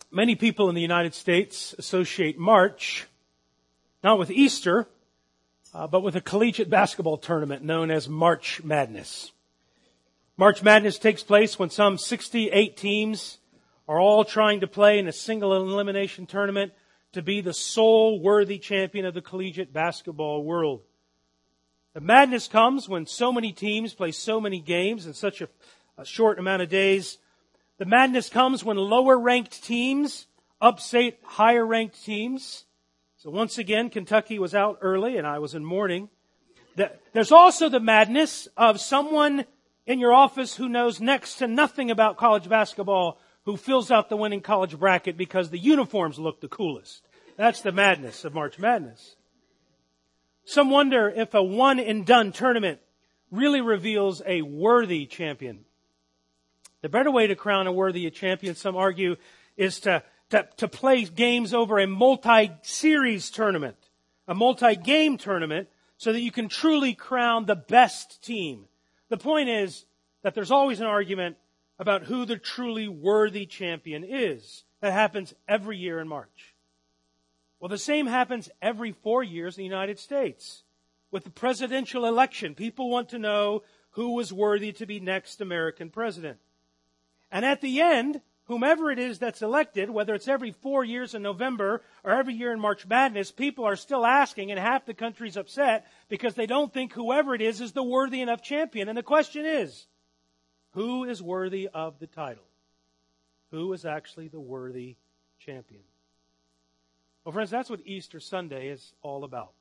Many people in the United States associate March not with Easter, but with a collegiate basketball tournament known as March Madness. March Madness takes place when some 68 teams are all trying to play in a single elimination tournament to be the sole worthy champion of the collegiate basketball world. The madness comes when so many teams play so many games in such a short amount of days. The madness comes when lower-ranked teams upset higher-ranked teams. So once again, Kentucky was out early and I was in mourning. There's also the madness of someone in your office who knows next to nothing about college basketball who fills out the winning college bracket because the uniforms look the coolest. That's the madness of March Madness. Some wonder if a one-and-done tournament really reveals a worthy champion. The better way to crown a worthy champion, some argue, is to play games over a multi-series tournament, a multi-game tournament, so that you can truly crown the best team. The point is that there's always an argument about who the truly worthy champion is. That happens every year in March. Well, the same happens every 4 years in the United States. With the presidential election, people want to know who was worthy to be next American president. And at the end, whomever it is that's elected, whether it's every 4 years in November or every year in March Madness, people are still asking, and half the country's upset because they don't think whoever it is the worthy enough champion. And the question is, who is worthy of the title? Who is actually the worthy champion? Well, friends, that's what Easter Sunday is all about.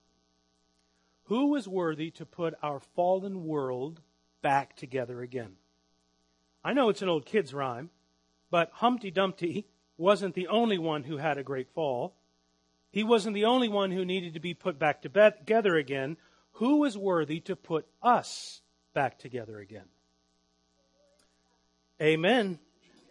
Who is worthy to put our fallen world back together again? I know it's an old kid's rhyme, but Humpty Dumpty wasn't the only one who had a great fall. He wasn't the only one who needed to be put back together again. Who is worthy to put us back together again? Amen.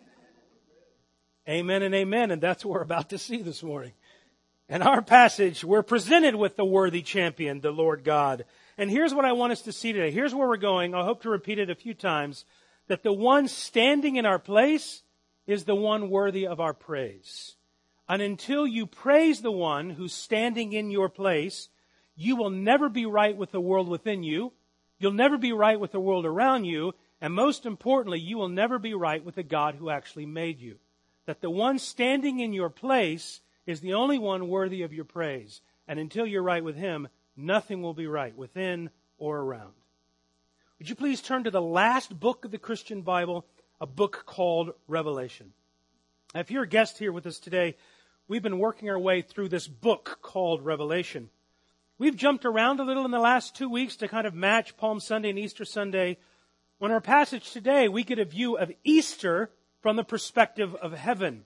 Amen and amen. And that's what we're about to see this morning. In our passage, we're presented with the worthy champion, the Lord God. And here's what I want us to see today. Here's where we're going. I hope to repeat it a few times. That the one standing in our place is the one worthy of our praise. And until you praise the one who's standing in your place, you will never be right with the world within you. You'll never be right with the world around you. And most importantly, you will never be right with the God who actually made you. That the one standing in your place is the only one worthy of your praise. And until you're right with Him, nothing will be right within or around. Would you please turn to the last book of the Christian Bible, a book called Revelation. Now, if you're a guest here with us today, we've been working our way through this book called Revelation. We've jumped around a little in the last 2 weeks to kind of match Palm Sunday and Easter Sunday. On our passage today, we get a view of Easter from the perspective of heaven.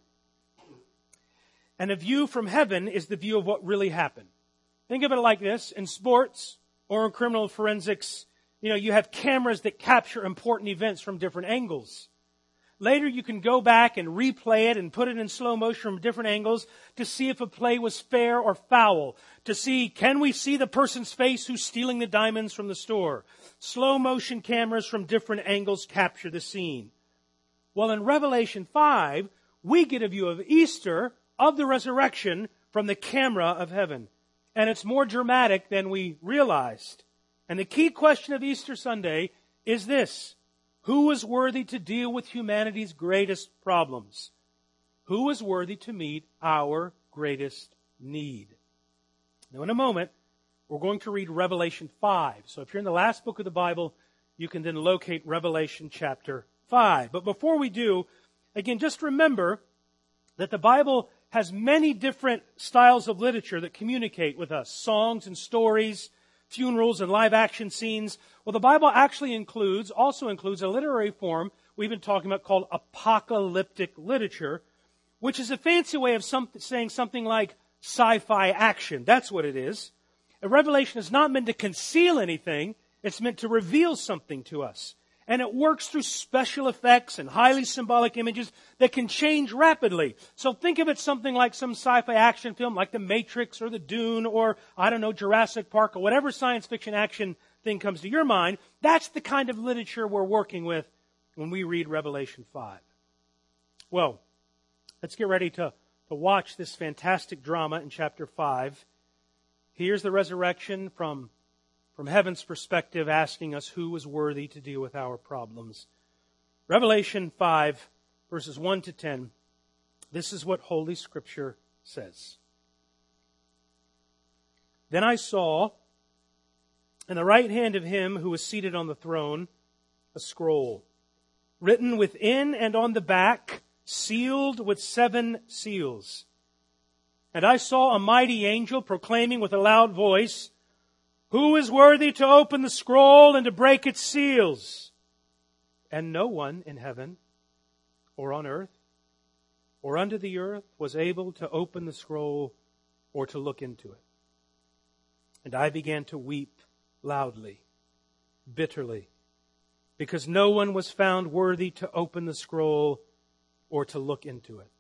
And a view from heaven is the view of what really happened. Think of it like this. In sports or in criminal forensics, you have cameras that capture important events from different angles. Later, you can go back and replay it and put it in slow motion from different angles to see if a play was fair or foul. To see, can we see the person's face who's stealing the diamonds from the store? Slow motion cameras from different angles capture the scene. Well, in Revelation 5, we get a view of Easter, of the resurrection, from the camera of heaven. And it's more dramatic than we realized. And the key question of Easter Sunday is this. Who is worthy to deal with humanity's greatest problems? Who is worthy to meet our greatest need? Now, in a moment, we're going to read Revelation 5. So if you're in the last book of the Bible, you can then locate Revelation chapter 5. But before we do, again, just remember that the Bible has many different styles of literature that communicate with us. Songs and stories, funerals and live action scenes. Well, the Bible actually also includes a literary form we've been talking about called apocalyptic literature, which is a fancy way of saying something like sci-fi action. That's what it is. A revelation is not meant to conceal anything. It's meant to reveal something to us. And it works through special effects and highly symbolic images that can change rapidly. So think of it something like some sci-fi action film like The Matrix or The Dune or, Jurassic Park or whatever science fiction action thing comes to your mind. That's the kind of literature we're working with when we read Revelation 5. Well, let's get ready to to watch this fantastic drama in chapter 5. Here's the resurrection from heaven's perspective, asking us who is worthy to deal with our problems. Revelation 5, verses 1 to 10. This is what Holy Scripture says. Then I saw in the right hand of him who was seated on the throne a scroll, written within and on the back, sealed with 7 seals. And I saw a mighty angel proclaiming with a loud voice, "Who is worthy to open the scroll and to break its seals?" And no one in heaven or on earth or under the earth was able to open the scroll or to look into it. And I began to weep loudly, bitterly, because no one was found worthy to open the scroll or to look into it.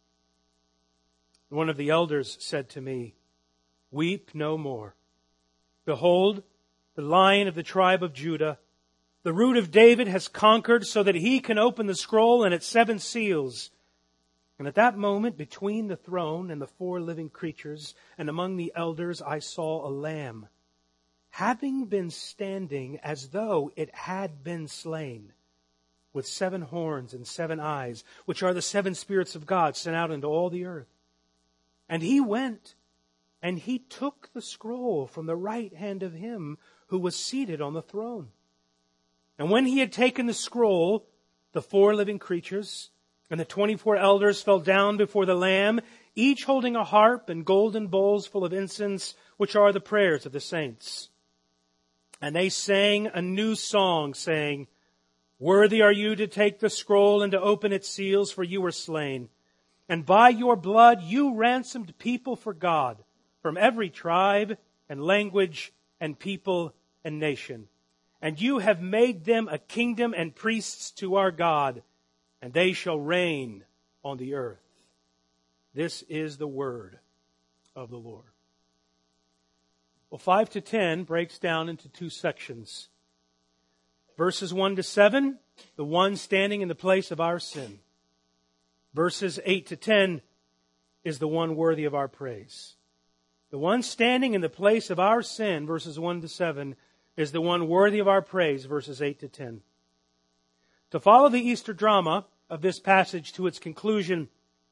One of the elders said to me, "Weep no more. Behold, the Lion of the tribe of Judah, the Root of David, has conquered so that he can open the scroll and its 7 seals." And at that moment, between the throne and the 4 living creatures and among the elders, I saw a lamb, having been standing as though it had been slain, with 7 horns and 7 eyes, which are the 7 spirits of God sent out into all the earth. And he went, and he took the scroll from the right hand of him who was seated on the throne. And when he had taken the scroll, the 4 living creatures and the 24 elders fell down before the Lamb, each holding a harp and golden bowls full of incense, which are the prayers of the saints. And they sang a new song, saying, "Worthy are you to take the scroll and to open its seals, for you were slain. And by your blood you ransomed people for God from every tribe and language and people and nation. And you have made them a kingdom and priests to our God, and they shall reign on the earth." This is the word of the Lord. Well, 5 to 10 breaks down into 2 sections. Verses 1 to 7, the one standing in the place of our sin. Verses 8 to 10 is the one worthy of our praise. The one standing in the place of our sin, verses 1 to 7, is the one worthy of our praise, verses 8 to 10. To follow the Easter drama of this passage to its conclusion,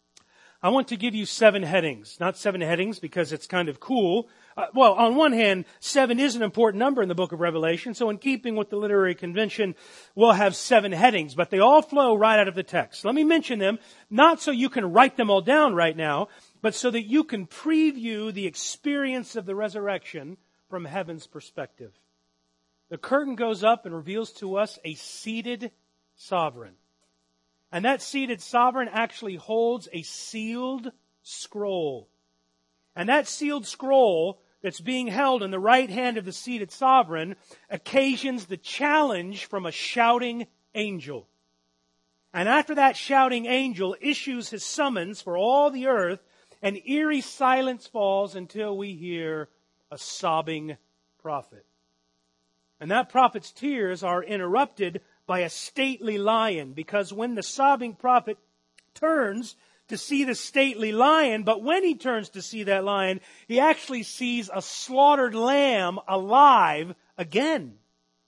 I want to give you 7 headings. Not 7 headings because it's kind of cool. Well, on one hand, 7 is an important number in the book of Revelation, so in keeping with the literary convention, we'll have 7 headings, but they all flow right out of the text. Let me mention them, not so you can write them all down right now, but so that you can preview the experience of the resurrection from heaven's perspective. The curtain goes up and reveals to us a seated sovereign. And that seated sovereign actually holds a sealed scroll. And that sealed scroll that's being held in the right hand of the seated sovereign occasions the challenge from a shouting angel. And after that shouting angel issues his summons for all the earth, an eerie silence falls until we hear a sobbing prophet. And that prophet's tears are interrupted by a stately lion, because when the sobbing prophet turns to see the stately lion, but when he turns to see that lion, he actually sees a slaughtered lamb alive again.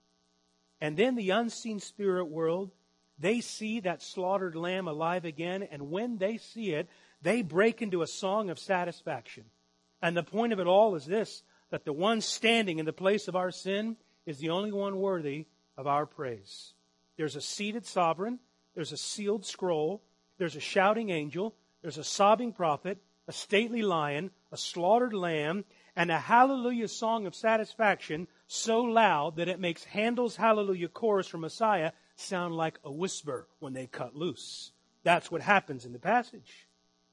And then the unseen spirit world, they see that slaughtered lamb alive again, and when they see it, they break into a song of satisfaction. And the point of it all is this, that the one standing in the place of our sin is the only one worthy of our praise. There's a seated sovereign, there's a sealed scroll, there's a shouting angel, there's a sobbing prophet, a stately lion, a slaughtered lamb, and a hallelujah song of satisfaction so loud that it makes Handel's hallelujah chorus for Messiah sound like a whisper when they cut loose. That's what happens in the passage.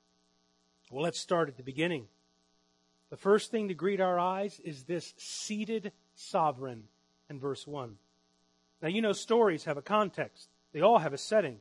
Well, let's start at the beginning. The first thing to greet our eyes is this seated sovereign in verse 1. Now, you know stories have a context. They all have a setting.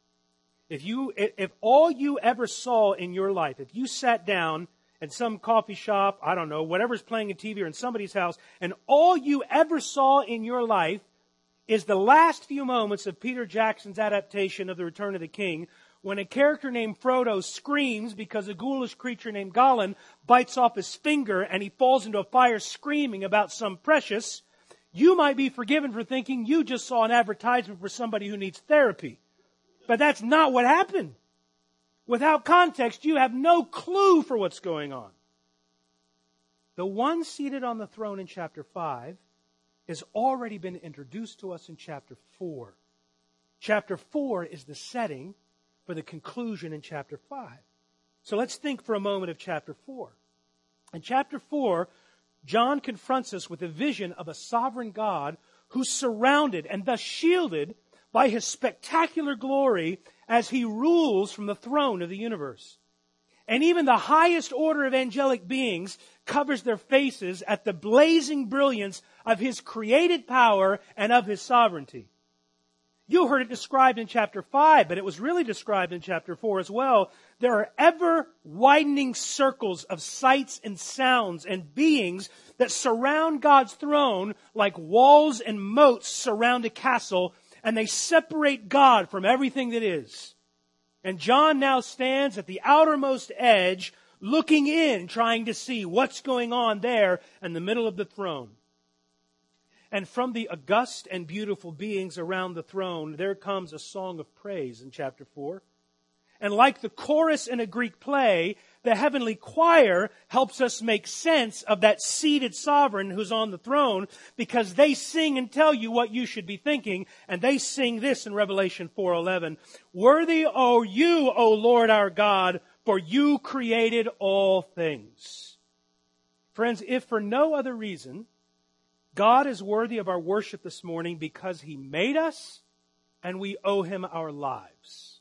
If all you ever saw in your life, if you sat down at some coffee shop, I don't know, whatever's playing in TV or in somebody's house, and all you ever saw in your life is the last few moments of Peter Jackson's adaptation of The Return of the King, When a character named Frodo screams because a ghoulish creature named Gollum bites off his finger and he falls into a fire screaming about some precious, you might be forgiven for thinking you just saw an advertisement for somebody who needs therapy. But that's not what happened. Without context, you have no clue for what's going on. The one seated on the throne in chapter 5 has already been introduced to us in chapter 4. Chapter 4 is the setting for the conclusion in chapter 5. So let's think for a moment of chapter 4. In chapter 4, John confronts us with a vision of a sovereign God who's surrounded and thus shielded by his spectacular glory as he rules from the throne of the universe. And even the highest order of angelic beings covers their faces at the blazing brilliance of his created power and of his sovereignty. You heard it described in chapter 5, but it was really described in chapter 4 as well. There are ever-widening circles of sights and sounds and beings that surround God's throne like walls and moats surround a castle, and they separate God from everything that is. And John now stands at the outermost edge, looking in, trying to see what's going on there in the middle of the throne. And from the august and beautiful beings around the throne, there comes a song of praise in chapter 4. And like the chorus in a Greek play, the heavenly choir helps us make sense of that seated sovereign who's on the throne, because they sing and tell you what you should be thinking. And they sing this in Revelation 4:11. Worthy are you, O Lord our God, for you created all things. Friends, if for no other reason, God is worthy of our worship this morning because He made us and we owe Him our lives.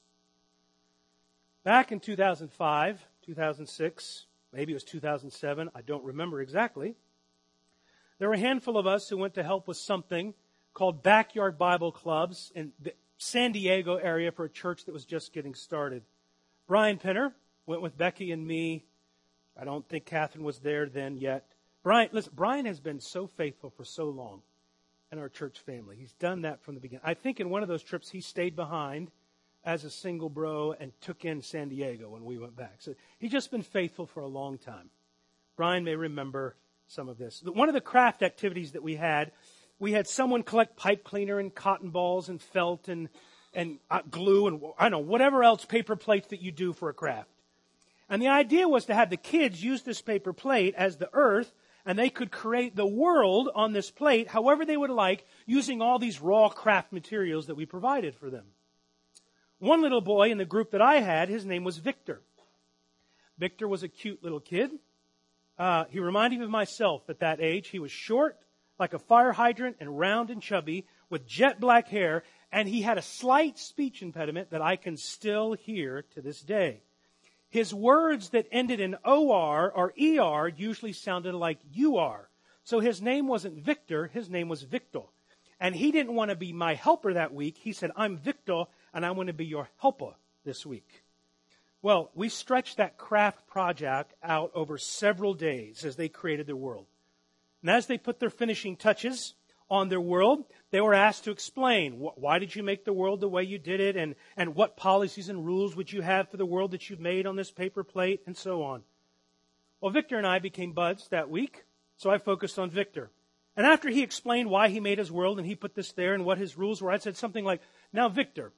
Back in 2005, 2006, maybe it was 2007, I don't remember exactly, there were a handful of us who went to help with something called Backyard Bible Clubs in the San Diego area for a church that was just getting started. Brian Penner went with Becky and me. I don't think Catherine was there then yet. Brian has been so faithful for so long in our church family. He's done that from the beginning. I think in one of those trips he stayed behind as a single bro and took in San Diego when we went back. So he's just been faithful for a long time. Brian may remember some of this. One of the craft activities that we had someone collect pipe cleaner and cotton balls and felt and glue and I don't know, whatever else paper plates that you do for a craft. And the idea was to have the kids use this paper plate as the earth, and they could create the world on this plate however they would like, using all these raw craft materials that we provided for them. One little boy in the group that I had, his name was Victor. Victor was a cute little kid. He reminded me of myself at that age. He was short, like a fire hydrant, and round and chubby, with jet black hair, and he had a slight speech impediment that I can still hear to this day. His words that ended in O-R or E-R usually sounded like U-R. So his name wasn't Victor, his name was Victor. And he didn't want to be my helper that week. He said, I'm Victor, and I want to be your helper this week. Well, we stretched that craft project out over several days as they created their world. And as they put their finishing touches on their world, they were asked to explain, why did you make the world the way you did it, and what policies and rules would you have for the world that you've made on this paper plate, and so on. Well, Victor and I became buds that week, so I focused on Victor. And after he explained why he made his world and he put this there and what his rules were, I said something like, now, Victor,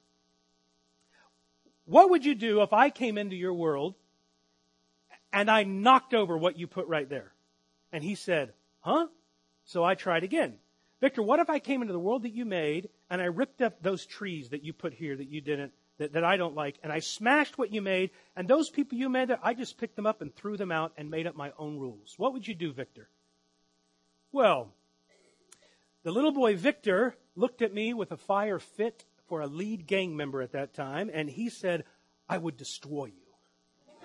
what would you do if I came into your world and I knocked over what you put right there? And he said, huh? So I tried again. Victor, what if I came into the world that you made and I ripped up those trees that you put here that you didn't, that I don't like, and I smashed what you made, and those people you made there, I just picked them up and threw them out and made up my own rules. What would you do, Victor? Well, the little boy Victor looked at me with a fire fit for a lead gang member at that time, and he said, I would destroy you.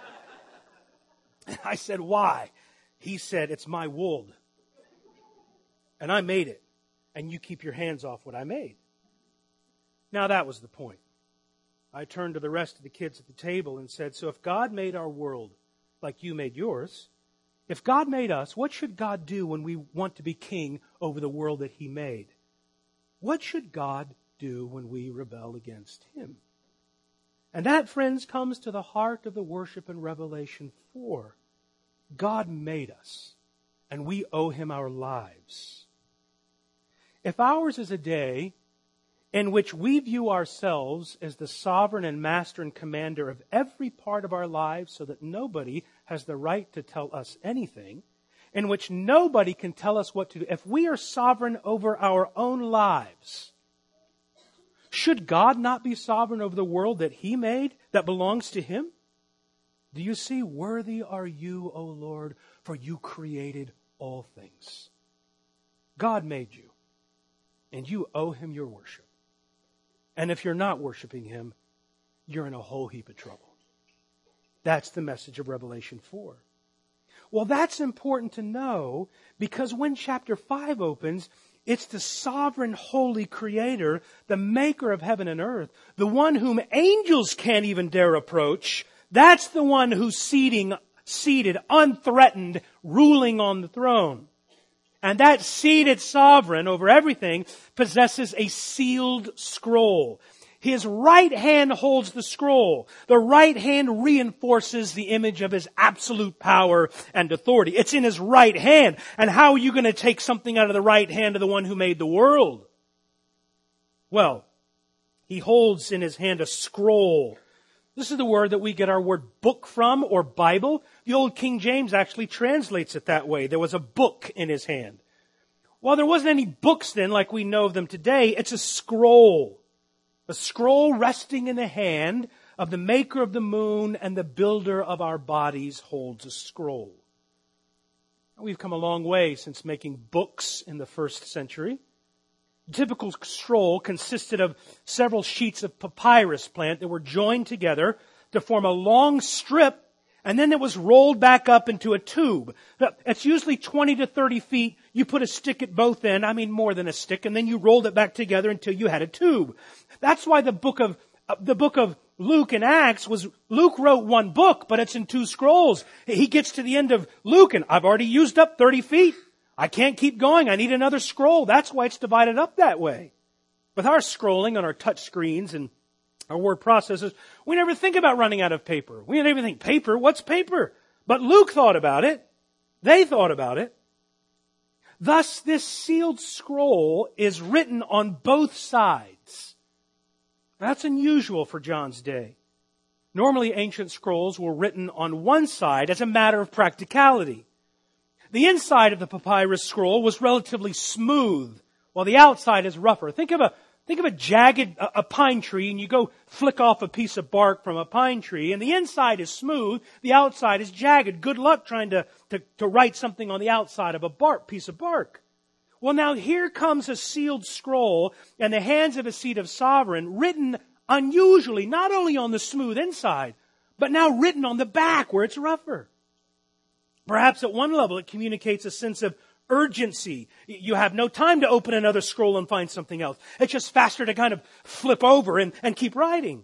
I said, why? He said, it's my world. And I made it. And you keep your hands off what I made. Now that was the point. I turned to the rest of the kids at the table and said, so if God made our world like you made yours, if God made us, what should God do when we want to be king over the world that He made? What should God do when we rebel against Him? And that, friends, comes to the heart of the worship in Revelation 4. God made us, and we owe Him our lives. If ours is a day in which we view ourselves as the sovereign and master and commander of every part of our lives so that nobody has the right to tell us anything, in which nobody can tell us what to do, if we are sovereign over our own lives, should God not be sovereign over the world that He made, that belongs to Him? Do you see, worthy are you, O Lord, for you created all things. God made you, and you owe Him your worship. And if you're not worshiping Him, you're in a whole heap of trouble. That's the message of Revelation 4. Well, that's important to know because when chapter 5 opens, it's the sovereign, holy Creator, the maker of heaven and earth, the one whom angels can't even dare approach. That's the one who's seated, unthreatened, ruling on the throne. And that seated sovereign over everything possesses a sealed scroll. His right hand holds the scroll. The right hand reinforces the image of His absolute power and authority. It's in His right hand. And how are you going to take something out of the right hand of the one who made the world? Well, He holds in His hand a scroll. This is the word that we get our word book from, or Bible. The old King James actually translates it that way. There was a book in His hand. Well, there wasn't any books then like we know of them today. It's a scroll. A scroll resting in the hand of the maker of the moon and the builder of our bodies holds a scroll. We've come a long way since making books in the first century. The typical scroll consisted of several sheets of papyrus plant that were joined together to form a long strip, and then it was rolled back up into a tube. It's usually 20 to 30 feet. You put a stick at both ends, more than a stick, and then you rolled it back together until you had a tube. That's why the book of Luke and Acts Luke wrote one book, but it's in two scrolls. He gets to the end of Luke, and I've already used up 30 feet. I can't keep going. I need another scroll. That's why it's divided up that way. With our scrolling on our touch screens and our word processors, we never think about running out of paper. We never think, paper? What's paper? But Luke thought about it. They thought about it. Thus, this sealed scroll is written on both sides. That's unusual for John's day. Normally, ancient scrolls were written on one side as a matter of practicality. The inside of the papyrus scroll was relatively smooth, while the outside is rougher. Think of a jagged a pine tree, and you go flick off a piece of bark from a pine tree, and the inside is smooth, the outside is jagged. Good luck trying to write something on the outside of a piece of bark. Well, now here comes a sealed scroll in the hands of a seat of sovereign, written unusually, not only on the smooth inside, but now written on the back where it's rougher. Perhaps at one level it communicates a sense of urgency. You have no time to open another scroll and find something else. It's just faster to kind of flip over and keep writing.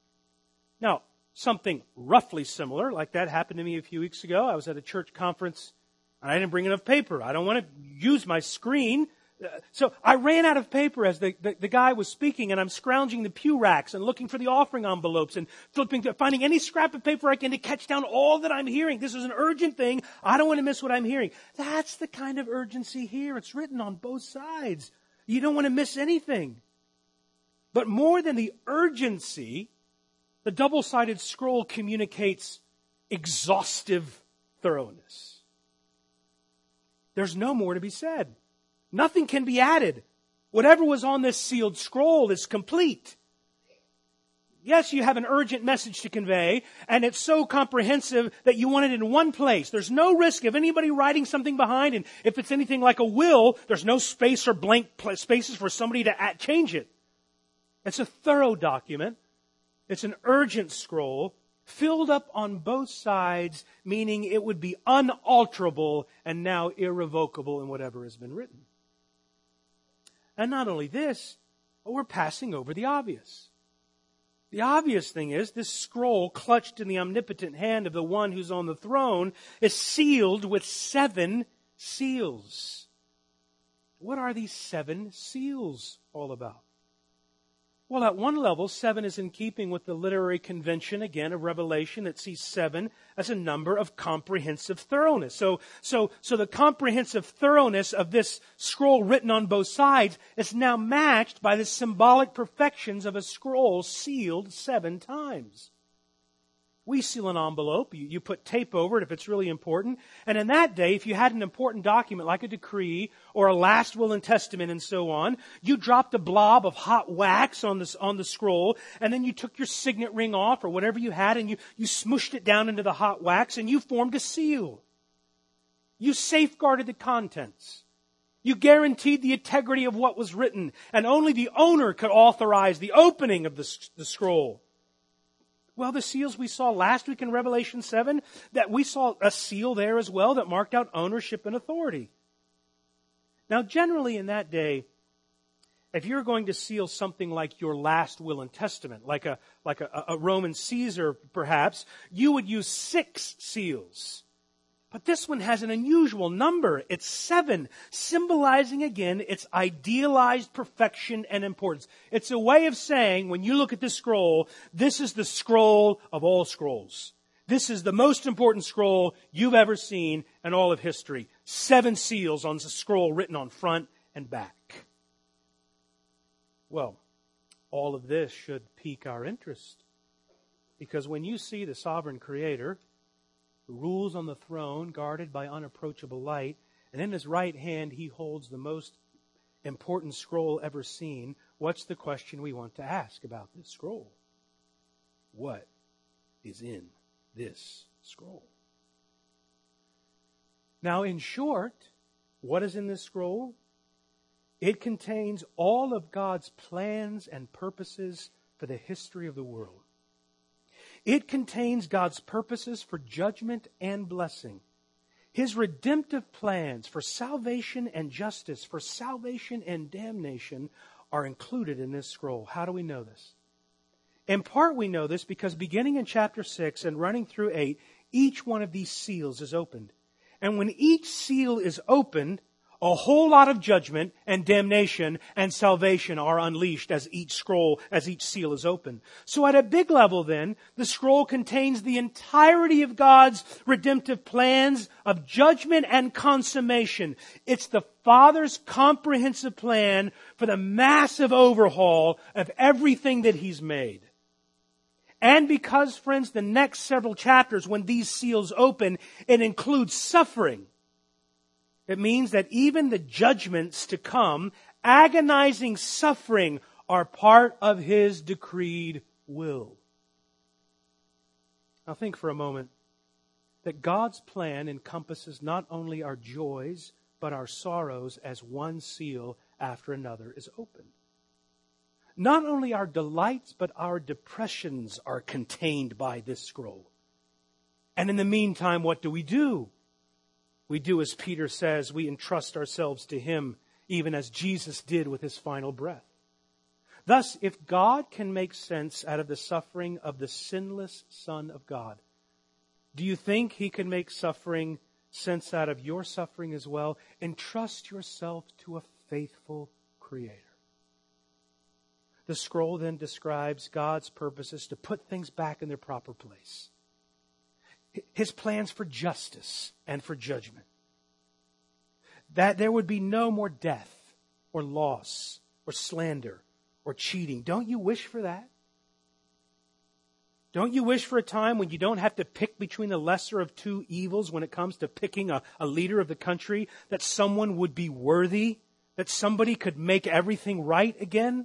Now, something roughly similar like that happened to me a few weeks ago. I was at a church conference and I didn't bring enough paper. I don't want to use my screen. So I ran out of paper as the guy was speaking, and I'm scrounging the pew racks and looking for the offering envelopes and finding any scrap of paper I can to catch down all that I'm hearing. This is an urgent thing. I don't want to miss what I'm hearing. That's the kind of urgency here. It's written on both sides. You don't want to miss anything. But more than the urgency, the double-sided scroll communicates exhaustive thoroughness. There's no more to be said. Nothing can be added. Whatever was on this sealed scroll is complete. Yes, you have an urgent message to convey, and it's so comprehensive that you want it in one place. There's no risk of anybody writing something behind, and if it's anything like a will, there's no space or blank spaces for somebody to change it. It's a thorough document. It's an urgent scroll, filled up on both sides, meaning it would be unalterable and now irrevocable in whatever has been written. And not only this, but we're passing over the obvious. The obvious thing is this scroll clutched in the omnipotent hand of the one who's on the throne is sealed with 7 seals. What are these 7 seals all about? Well, at one level, 7 is in keeping with the literary convention, again, of Revelation that sees 7 as a number of comprehensive thoroughness. So the comprehensive thoroughness of this scroll written on both sides is now matched by the symbolic perfections of a scroll sealed 7 times. We seal an envelope. You put tape over it if it's really important. And in that day, if you had an important document like a decree or a last will and testament and so on, you dropped a blob of hot wax on the scroll, and then you took your signet ring off or whatever you had, and you smooshed it down into the hot wax, and you formed a seal. You safeguarded the contents. You guaranteed the integrity of what was written, and only the owner could authorize the opening of the scroll. Well, the seals we saw last week in Revelation 7, that we saw a seal there as well that marked out ownership and authority. Now, generally in that day, if you're going to seal something like your last will and testament, like a Roman Caesar perhaps, you would use 6 seals. But this one has an unusual number. It's 7, symbolizing again its idealized perfection and importance. It's a way of saying, when you look at this scroll, this is the scroll of all scrolls. This is the most important scroll you've ever seen in all of history. 7 seals on the scroll written on front and back. Well, all of this should pique our interest. Because when you see the sovereign Creator who rules on the throne, guarded by unapproachable light, and in his right hand he holds the most important scroll ever seen, what's the question we want to ask about this scroll? What is in this scroll? Now, in short, what is in this scroll? It contains all of God's plans and purposes for the history of the world. It contains God's purposes for judgment and blessing. His redemptive plans for salvation and justice, for salvation and damnation are included in this scroll. How do we know this? In part we know this because beginning in chapter 6 and running through 8, each one of these seals is opened. And when each seal is opened, a whole lot of judgment and damnation and salvation are unleashed as each seal is opened. So at a big level then, the scroll contains the entirety of God's redemptive plans of judgment and consummation. It's the Father's comprehensive plan for the massive overhaul of everything that He's made. And because, friends, the next several chapters, when these seals open, it includes suffering. It means that even the judgments to come, agonizing suffering, are part of His decreed will. Now think for a moment that God's plan encompasses not only our joys, but our sorrows as one seal after another is opened. Not only our delights, but our depressions are contained by this scroll. And in the meantime, what do? We do as Peter says, we entrust ourselves to Him, even as Jesus did with His final breath. Thus, if God can make sense out of the suffering of the sinless Son of God, do you think He can make sense out of your suffering as well? Entrust yourself to a faithful Creator. The scroll then describes God's purposes to put things back in their proper place. His plans for justice and for judgment. That there would be no more death or loss or slander or cheating. Don't you wish for that? Don't you wish for a time when you don't have to pick between the lesser of two evils when it comes to picking a leader of the country, that someone would be worthy, that somebody could make everything right again?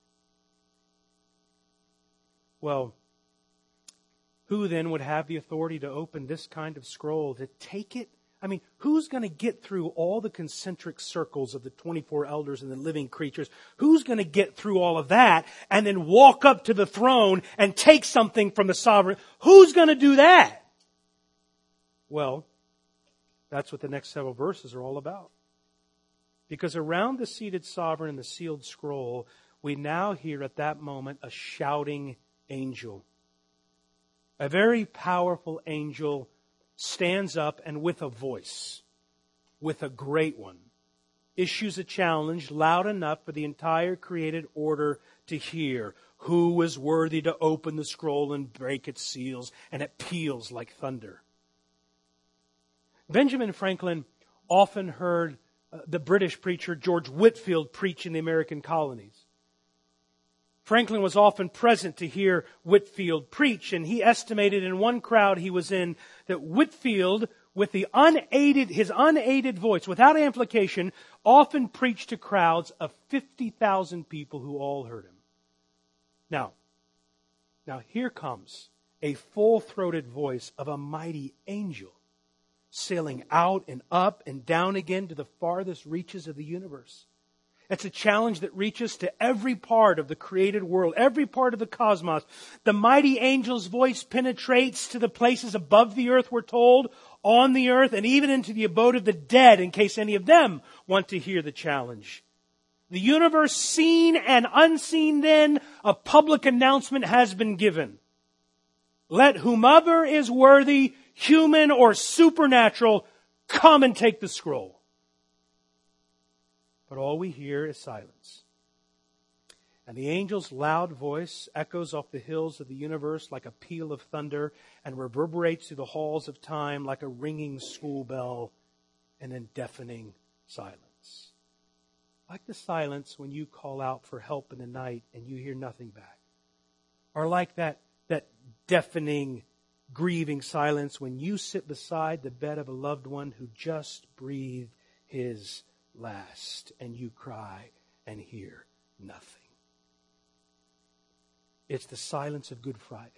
Well, who then would have the authority to open this kind of scroll, to take it? I mean, who's going to get through all the concentric circles of the 24 elders and the living creatures? Who's going to get through all of that and then walk up to the throne and take something from the sovereign? Who's going to do that? Well, that's what the next several verses are all about. Because around the seated sovereign and the sealed scroll, we now hear at that moment a shouting angel. A very powerful angel stands up and with a voice, with a great one, issues a challenge loud enough for the entire created order to hear. Who is worthy to open the scroll and break its seals? And it peals like thunder. Benjamin Franklin often heard the British preacher George Whitefield preach in the American colonies. Franklin was often present to hear Whitefield preach, and he estimated in one crowd he was in that Whitefield, with his unaided voice, without amplification, often preached to crowds of 50,000 people who all heard him. Now here comes a full-throated voice of a mighty angel, sailing out and up and down again to the farthest reaches of the universe. It's a challenge that reaches to every part of the created world, every part of the cosmos. The mighty angel's voice penetrates to the places above the earth, we're told, on the earth, and even into the abode of the dead, in case any of them want to hear the challenge. The universe seen and unseen then, a public announcement has been given. Let whomever is worthy, human or supernatural, come and take the scroll. But all we hear is silence. And the angel's loud voice echoes off the hills of the universe like a peal of thunder and reverberates through the halls of time like a ringing school bell and in deafening silence. Like the silence when you call out for help in the night and you hear nothing back. Or like that deafening, grieving silence when you sit beside the bed of a loved one who just breathed his last and you cry and hear nothing. It's the silence of Good Friday,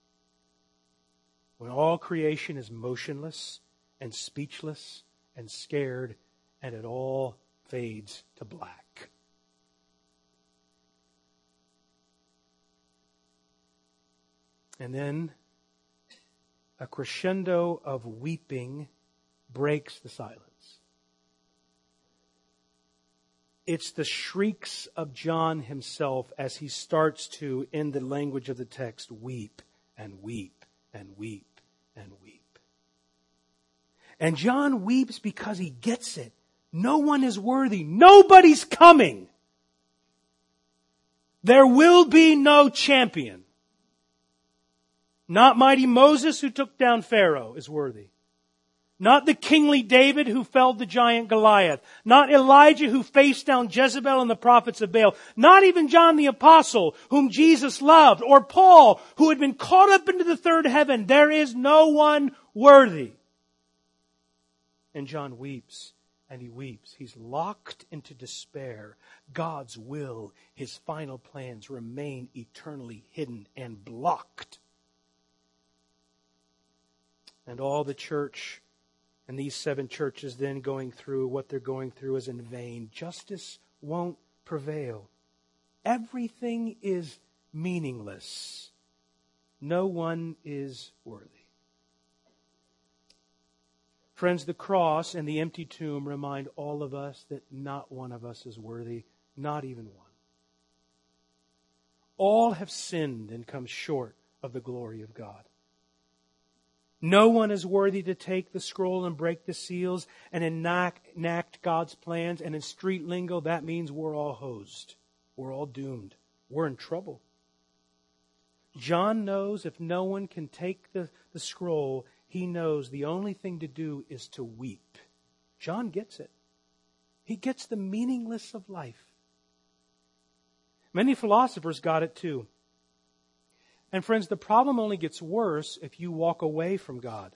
when all creation is motionless and speechless and scared, and it all fades to black. And then a crescendo of weeping breaks the silence. It's the shrieks of John himself as he starts to, in the language of the text, weep and weep and weep and weep. And John weeps because he gets it. No one is worthy. Nobody's coming. There will be no champion. Not mighty Moses who took down Pharaoh is worthy. Not the kingly David who felled the giant Goliath. Not Elijah who faced down Jezebel and the prophets of Baal. Not even John the Apostle whom Jesus loved. Or Paul who had been caught up into the third heaven. There is no one worthy. And John weeps and he weeps. He's locked into despair. God's will, His final plans remain eternally hidden and blocked. And all the church and these 7 churches then going through what they're going through is in vain. Justice won't prevail. Everything is meaningless. No one is worthy. Friends, the cross and the empty tomb remind all of us that not one of us is worthy, not even one. All have sinned and come short of the glory of God. No one is worthy to take the scroll and break the seals and enact God's plans. And in street lingo, that means we're all hosed. We're all doomed. We're in trouble. John knows if no one can take the scroll, he knows the only thing to do is to weep. John gets it. He gets the meaningless of life. Many philosophers got it too. And friends, the problem only gets worse if you walk away from God.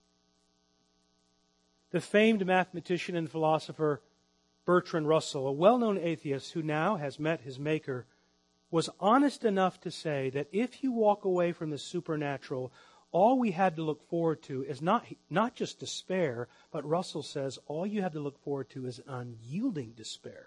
The famed mathematician and philosopher Bertrand Russell, a well-known atheist who now has met his Maker, was honest enough to say that if you walk away from the supernatural, all we have to look forward to is not just despair, but Russell says all you have to look forward to is unyielding despair.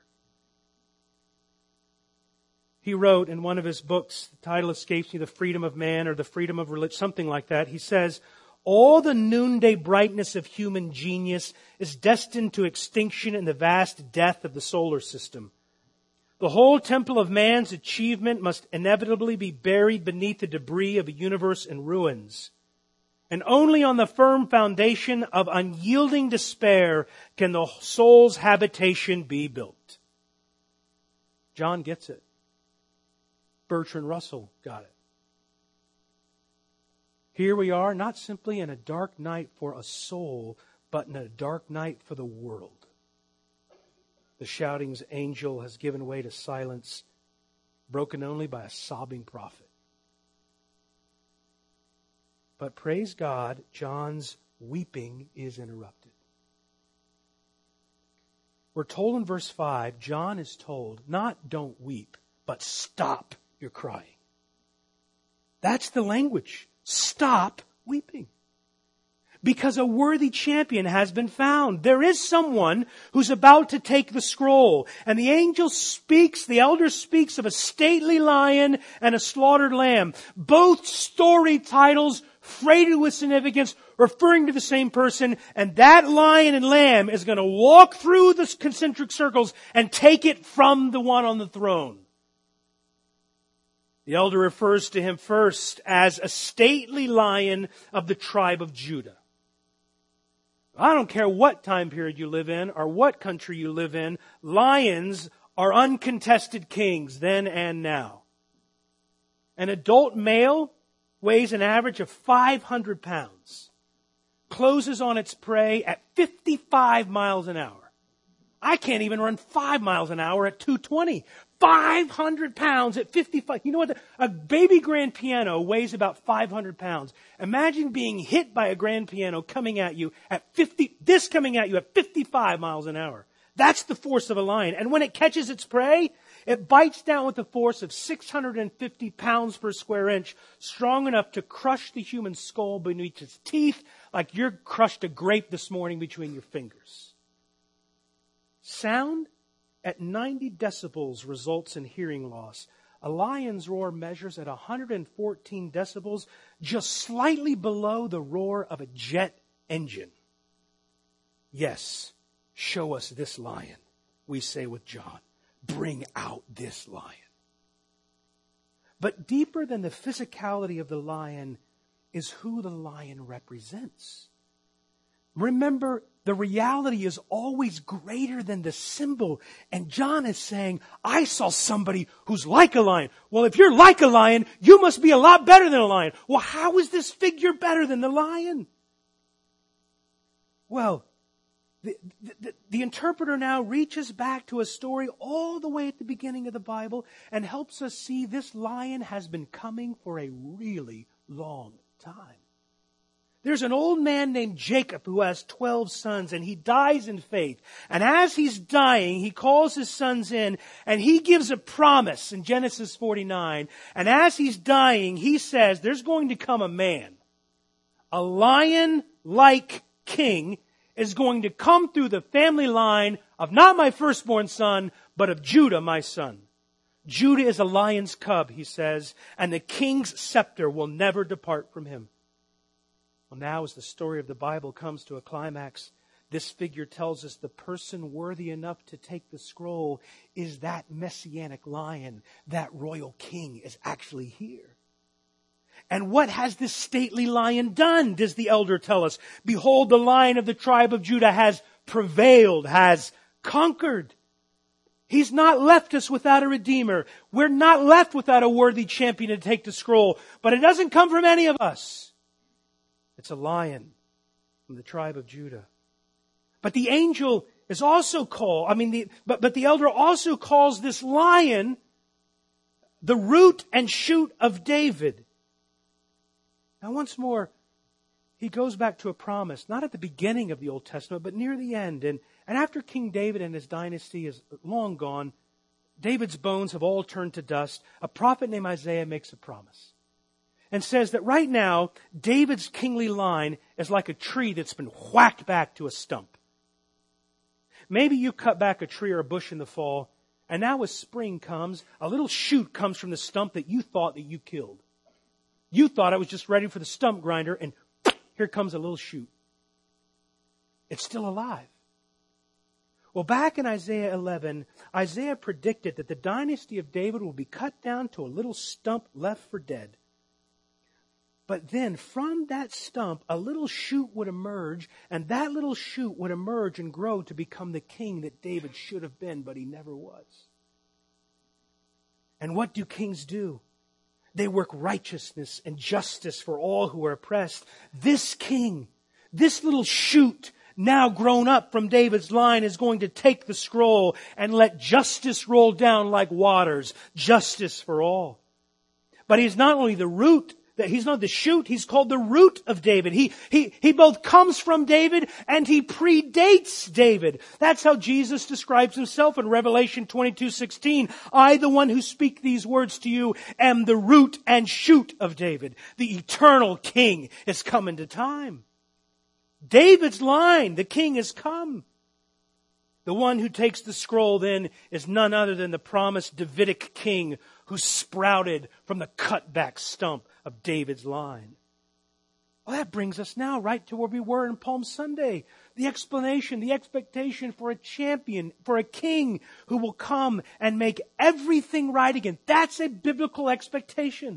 He wrote in one of his books, the title escapes me, The Freedom of Man or The Freedom of Religion, something like that. He says, all the noonday brightness of human genius is destined to extinction in the vast death of the solar system. The whole temple of man's achievement must inevitably be buried beneath the debris of a universe in ruins. And only on the firm foundation of unyielding despair can the soul's habitation be built. John gets it. Bertrand Russell got it. Here we are, not simply in a dark night for a soul, but in a dark night for the world. The shouting angel has given way to silence, broken only by a sobbing prophet. But praise God, John's weeping is interrupted. We're told in verse 5, John is told, not don't weep, but stop your crying. That's the language. Stop weeping. Because a worthy champion has been found. There is someone who's about to take the scroll. And the angel speaks, the elder speaks of a stately lion and a slaughtered lamb. Both story titles freighted with significance, referring to the same person. And that lion and lamb is going to walk through the concentric circles and take it from the one on the throne. The elder refers to him first as a stately lion of the tribe of Judah. I don't care what time period you live in or what country you live in, lions are uncontested kings then and now. An adult male weighs an average of 500 pounds, closes on its prey at 55 miles an hour. I can't even run 5 miles an hour at 220. 500 pounds at 55. You know what? A baby grand piano weighs about 500 pounds. Imagine being hit by a grand piano coming at you at 55 miles an hour. That's the force of a lion. And when it catches its prey, it bites down with a force of 650 pounds per square inch, strong enough to crush the human skull beneath its teeth like you crushed a grape this morning between your fingers. Sound at 90 decibels results in hearing loss. A lion's roar measures at 114 decibels, just slightly below the roar of a jet engine. Yes, show us this lion, we say with John. Bring out this lion. But deeper than the physicality of the lion is who the lion represents. Remember, the reality is always greater than the symbol. And John is saying, I saw somebody who's like a lion. Well, if you're like a lion, you must be a lot better than a lion. Well, how is this figure better than the lion? Well, the interpreter now reaches back to a story all the way at the beginning of the Bible and helps us see this lion has been coming for a really long time. There's an old man named Jacob who has 12 sons, and he dies in faith. And as he's dying, he calls his sons in and he gives a promise in Genesis 49. And as he's dying, he says there's going to come a man, a lion-like king is going to come through the family line of not my firstborn son, but of Judah, my son. Judah is a lion's cub, he says, and the king's scepter will never depart from him. Well, now as the story of the Bible comes to a climax, this figure tells us the person worthy enough to take the scroll is that messianic lion. That royal king is actually here. And what has this stately lion done, does the elder tell us? Behold, the Lion of the tribe of Judah has prevailed, has conquered. He's not left us without a redeemer. We're not left without a worthy champion to take the scroll. But it doesn't come from any of us. It's a lion from the tribe of Judah. But the angel is also called, but the elder also calls this lion the root and shoot of David. Now once more, he goes back to a promise, not at the beginning of the Old Testament, but near the end. And after King David and his dynasty is long gone, David's bones have all turned to dust. A prophet named Isaiah makes a promise and says that right now, David's kingly line is like a tree that's been whacked back to a stump. Maybe you cut back a tree or a bush in the fall, and now as spring comes, a little shoot comes from the stump that you thought that you killed. You thought I was just ready for the stump grinder, and here comes a little shoot. It's still alive. Well, back in Isaiah 11, Isaiah predicted that the dynasty of David will be cut down to a little stump left for dead. But then from that stump, a little shoot would emerge, and that little shoot would emerge and grow to become the king that David should have been, but he never was. And what do kings do? They work righteousness and justice for all who are oppressed. This king, this little shoot, now grown up from David's line, is going to take the scroll and let justice roll down like waters. Justice for all. But he's not only the root, he's not the shoot, he's called the root of David. He both comes from David and he predates David. That's how Jesus describes himself in Revelation 22:16. I, the one who speak these words to you, am the root and shoot of David. The eternal king is come into time. David's line, the king has come. The one who takes the scroll then is none other than the promised Davidic king who sprouted from the cut-back stump of David's line. Well, that brings us now right to where we were in Palm Sunday. The explanation, the expectation for a champion, for a king who will come and make everything right again. That's a biblical expectation.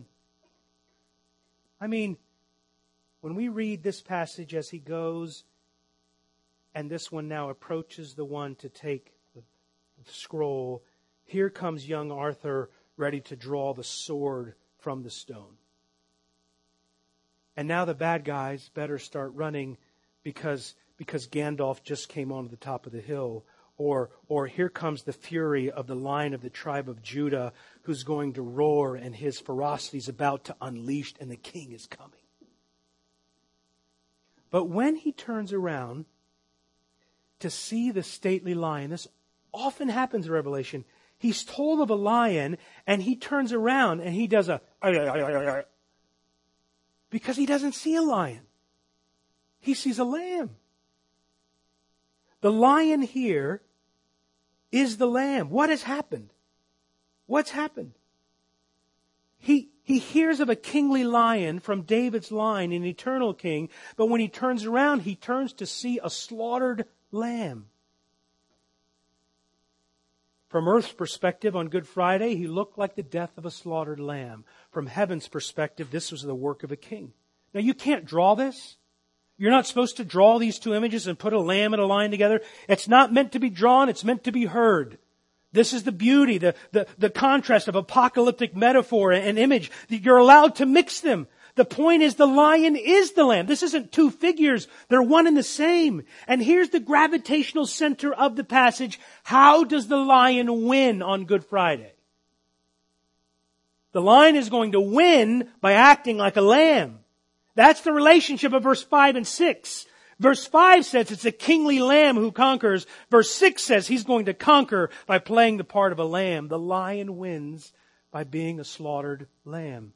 I mean, when we read this passage as he goes, and this one now approaches the one to take the scroll, here comes young Arthur ready to draw the sword from the stone. And now the bad guys better start running because Gandalf just came onto the top of the hill. Or here comes the fury of the Lion of the tribe of Judah who's going to roar and his ferocity is about to unleash and the king is coming. But when he turns around to see the stately lion, this often happens in Revelation. He's told of a lion and he turns around and he does because he doesn't see a lion. He sees a lamb. The lion here is the lamb. What has happened? What's happened? He hears of a kingly lion from David's line, an eternal king, but when he turns around, he turns to see a slaughtered lamb. From earth's perspective on Good Friday, he looked like the death of a slaughtered lamb. From heaven's perspective, this was the work of a king. Now you can't draw this. You're not supposed to draw these two images and put a lamb and a lion together. It's not meant to be drawn, it's meant to be heard. This is the beauty, the contrast of apocalyptic metaphor and image. You're allowed to mix them. The point is the lion is the lamb. This isn't two figures. They're one and the same. And here's the gravitational center of the passage. How does the lion win on Good Friday? The lion is going to win by acting like a lamb. That's the relationship of verse 5 and 6. Verse 5 says it's a kingly lamb who conquers. Verse 6 says he's going to conquer by playing the part of a lamb. The lion wins by being a slaughtered lamb.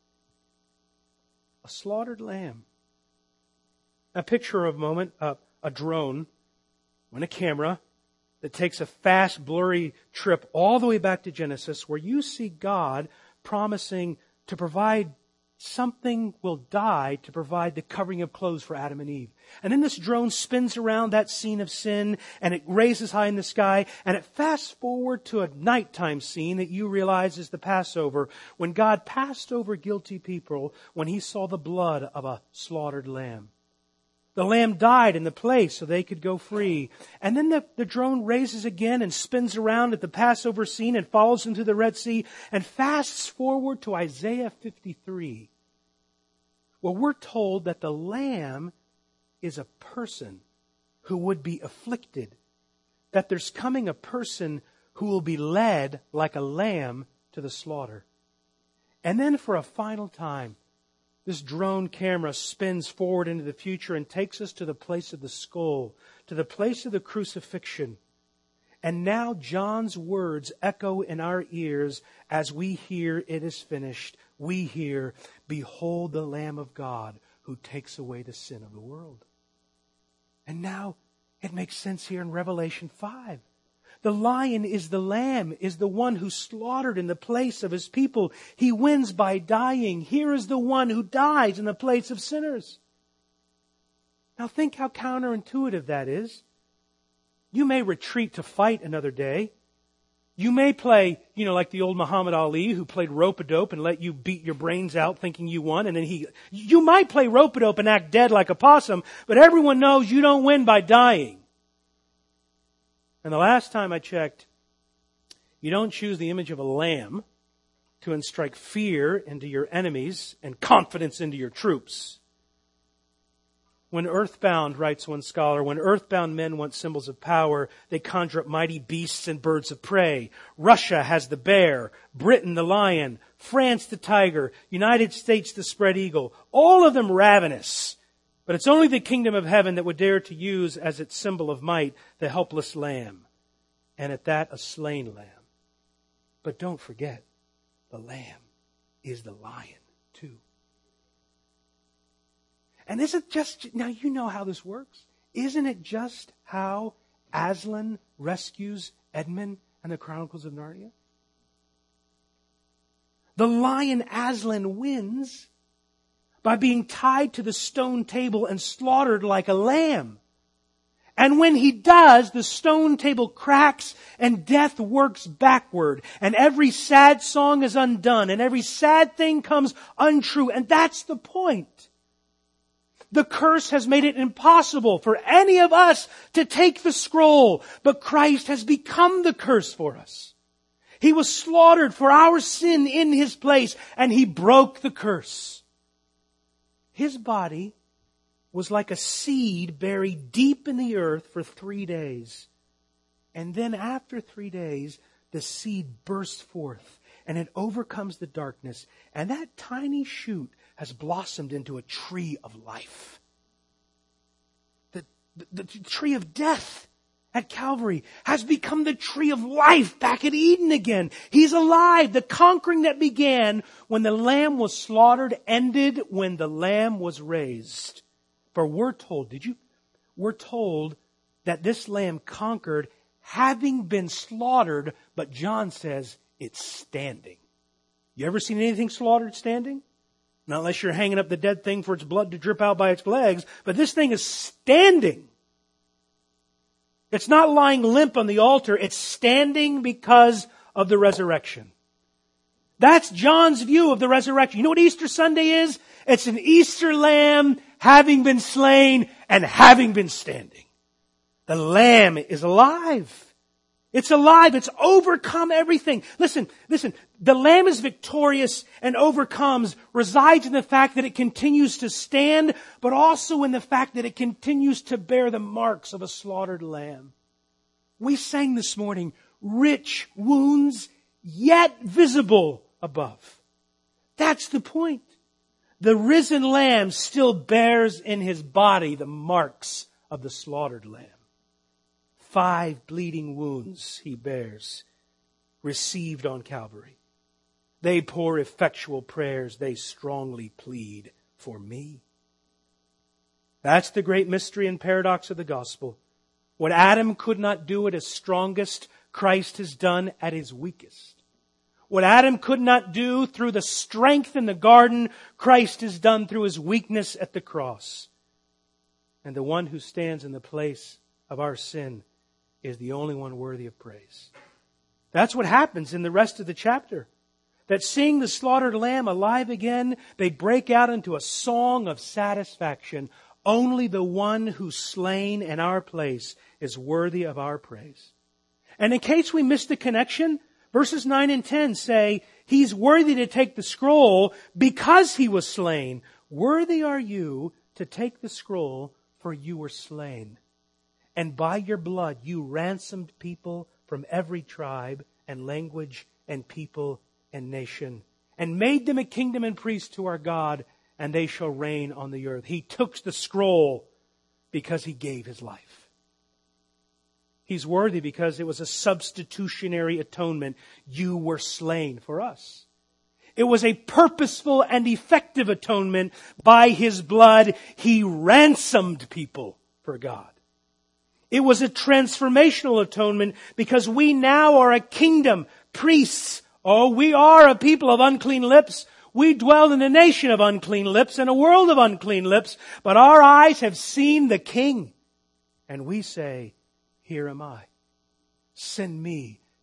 A slaughtered lamb. Now picture of a moment a drone and a camera that takes a fast, blurry trip all the way back to Genesis where you see God promising to provide something will die to provide the covering of clothes for Adam and Eve. And then this drone spins around that scene of sin and it raises high in the sky and it fast forward to a nighttime scene that you realize is the Passover when God passed over guilty people when he saw the blood of a slaughtered lamb. The lamb died in the place so they could go free. And then the drone raises again and spins around at the Passover scene and follows into the Red Sea and fasts forward to Isaiah 53. Well, we're told that the lamb is a person who would be afflicted. That there's coming a person who will be led like a lamb to the slaughter. And then for a final time, this drone camera spins forward into the future and takes us to the place of the skull, to the place of the crucifixion. And now John's words echo in our ears as we hear it is finished. We hear, behold the Lamb of God who takes away the sin of the world. And now it makes sense here in Revelation 5. The lion is the lamb, is the one who slaughtered in the place of his people. He wins by dying. Here is the one who dies in the place of sinners. Now think how counterintuitive that is. You may retreat to fight another day, You may play, like the old Muhammad Ali who played rope-a-dope and let you beat your brains out thinking you won, and then you might play rope-a-dope and act dead like a possum, but everyone knows you don't win by dying. And the last time I checked, you don't choose the image of a lamb to instrike fear into your enemies and confidence into your troops. When earthbound, writes one scholar, when earthbound men want symbols of power, they conjure up mighty beasts and birds of prey. Russia has the bear, Britain the lion, France the tiger, United States the spread eagle, all of them ravenous. But it's only the kingdom of heaven that would dare to use as its symbol of might the helpless lamb. And at that, a slain lamb. But don't forget, the lamb is the lion too. And isn't just, now you know how this works. Isn't it just how Aslan rescues Edmund and the Chronicles of Narnia? The lion Aslan wins by being tied to the stone table and slaughtered like a lamb. And when he does, the stone table cracks and death works backward. And every sad song is undone and every sad thing comes untrue. And that's the point. The curse has made it impossible for any of us to take the scroll, but Christ has become the curse for us. He was slaughtered for our sin in His place, and He broke the curse. His body was like a seed buried deep in the earth for 3 days. And then after 3 days, the seed bursts forth, and it overcomes the darkness, and that tiny shoot has blossomed into a tree of life. The tree of death at Calvary has become the tree of life back at Eden again. He's alive. The conquering that began when the lamb was slaughtered ended when the lamb was raised. For we're told that this lamb conquered having been slaughtered, but John says it's standing. You ever seen anything slaughtered standing? Not unless you're hanging up the dead thing for its blood to drip out by its legs. But this thing is standing. It's not lying limp on the altar. It's standing because of the resurrection. That's John's view of the resurrection. You know what Easter Sunday is? It's an Easter lamb having been slain and having been standing. The lamb is alive. It's alive. It's overcome everything. Listen. The lamb is victorious and overcomes, resides in the fact that it continues to stand, but also in the fact that it continues to bear the marks of a slaughtered lamb. We sang this morning, rich wounds, yet visible above. That's the point. The risen lamb still bears in his body the marks of the slaughtered lamb. 5 bleeding wounds he bears, received on Calvary. They pour effectual prayers. They strongly plead for me. That's the great mystery and paradox of the gospel. What Adam could not do at his strongest, Christ has done at his weakest. What Adam could not do through the strength in the garden, Christ has done through His weakness at the cross. And the one who stands in the place of our sin is the only one worthy of praise. That's what happens in the rest of the chapter. That seeing the slaughtered lamb alive again, they break out into a song of satisfaction. Only the one who's slain in our place is worthy of our praise. And in case we missed the connection, verses 9 and 10 say, He's worthy to take the scroll because He was slain. Worthy are you to take the scroll, for you were slain. And by your blood you ransomed people from every tribe and language and people and nation, and made them a kingdom and priests to our God, and they shall reign on the earth. He took the scroll because He gave His life. He's worthy because it was a substitutionary atonement. You were slain for us. It was a purposeful and effective atonement. By His blood, He ransomed people for God. It was a transformational atonement because we now are a kingdom, priests. Oh, we are a people of unclean lips. We dwell in a nation of unclean lips and a world of unclean lips. But our eyes have seen the King. And we say, here am I. Send me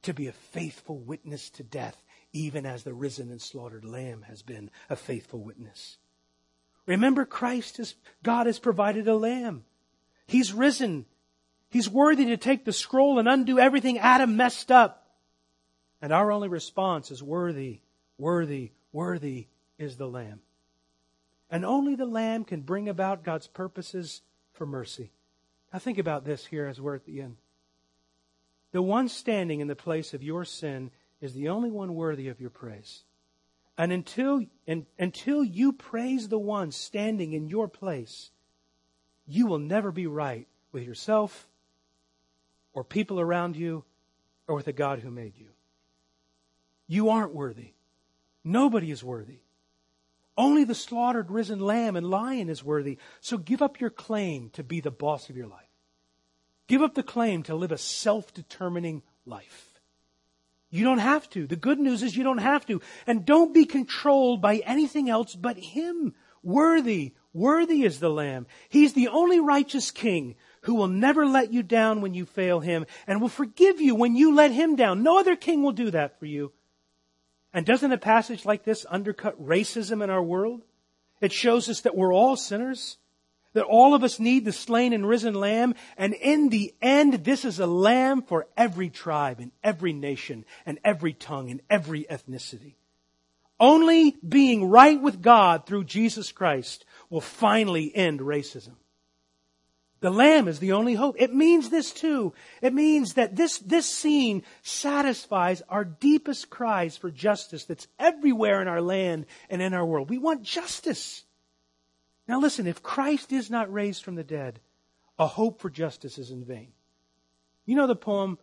to be a faithful witness to death, even as the risen and slaughtered Lamb has been a faithful witness. Remember, God has provided a Lamb. He's risen. He's worthy to take the scroll and undo everything Adam messed up. And our only response is worthy, worthy, worthy is the Lamb. And only the Lamb can bring about God's purposes for mercy. Now think about this here as we're at the end. The one standing in the place of your sin is the only one worthy of your praise. And until you praise the one standing in your place, you will never be right with yourself or people around you or with the God who made you. You aren't worthy. Nobody is worthy. Only the slaughtered, risen Lamb and Lion is worthy. So give up your claim to be the boss of your life. Give up the claim to live a self-determining life. You don't have to. The good news is you don't have to. And don't be controlled by anything else but Him. Worthy, worthy is the Lamb. He's the only righteous King who will never let you down when you fail Him and will forgive you when you let Him down. No other king will do that for you. And doesn't a passage like this undercut racism in our world? It shows us that we're all sinners, that all of us need the slain and risen Lamb, and in the end, this is a Lamb for every tribe and every nation and every tongue and every ethnicity. Only being right with God through Jesus Christ will finally end racism. The Lamb is the only hope. It means this too. It means that this scene satisfies our deepest cries for justice that's everywhere in our land and in our world. We want justice. Now listen, if Christ is not raised from the dead, a hope for justice is in vain. You know the poem,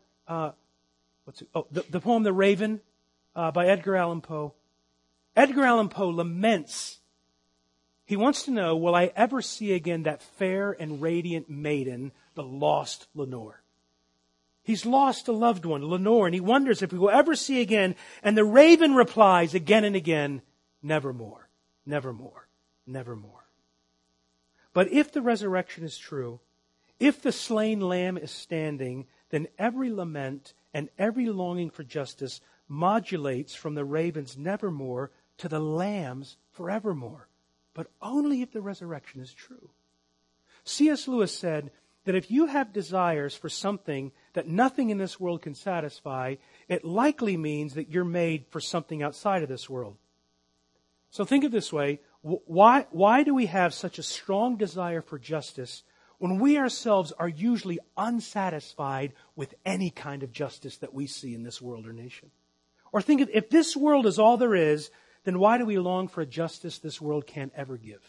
the poem The Raven by Edgar Allan Poe? Edgar Allan Poe laments. He wants to know, will I ever see again that fair and radiant maiden, the lost Lenore? He's lost a loved one, Lenore, and he wonders if he will ever see again. And the raven replies again and again, nevermore, nevermore, nevermore. But if the resurrection is true, if the slain Lamb is standing, then every lament and every longing for justice modulates from the raven's nevermore to the Lamb's forevermore. But only if the resurrection is true. C.S. Lewis said that if you have desires for something that nothing in this world can satisfy, it likely means that you're made for something outside of this world. So think of it this way. Why do we have such a strong desire for justice when we ourselves are usually unsatisfied with any kind of justice that we see in this world or nation? Or think of, if this world is all there is, then why do we long for a justice this world can't ever give?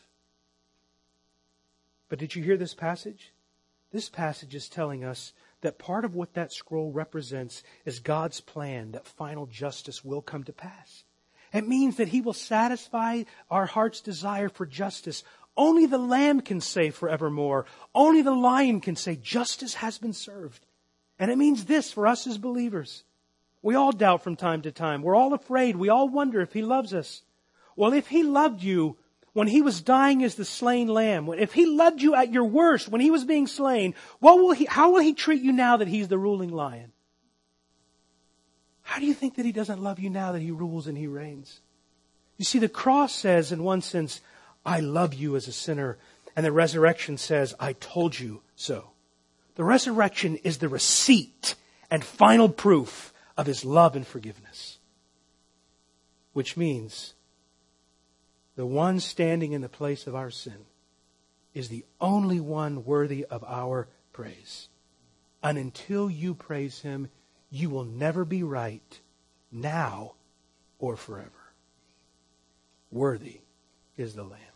But did you hear this passage? This passage is telling us that part of what that scroll represents is God's plan that final justice will come to pass. It means that He will satisfy our heart's desire for justice. Only the Lamb can say forevermore. Only the Lion can say justice has been served. And it means this for us as believers. We all doubt from time to time. We're all afraid. We all wonder if He loves us. Well, if He loved you when He was dying as the slain Lamb, if He loved you at your worst when He was being slain, how will He treat you now that He's the ruling Lion? How do you think that He doesn't love you now that He rules and He reigns? You see, the cross says in one sense, I love you as a sinner. And the resurrection says, I told you so. The resurrection is the receipt and final proof of His love and forgiveness. Which means the one standing in the place of our sin is the only one worthy of our praise. And until you praise Him, you will never be right now or forever. Worthy is the Lamb.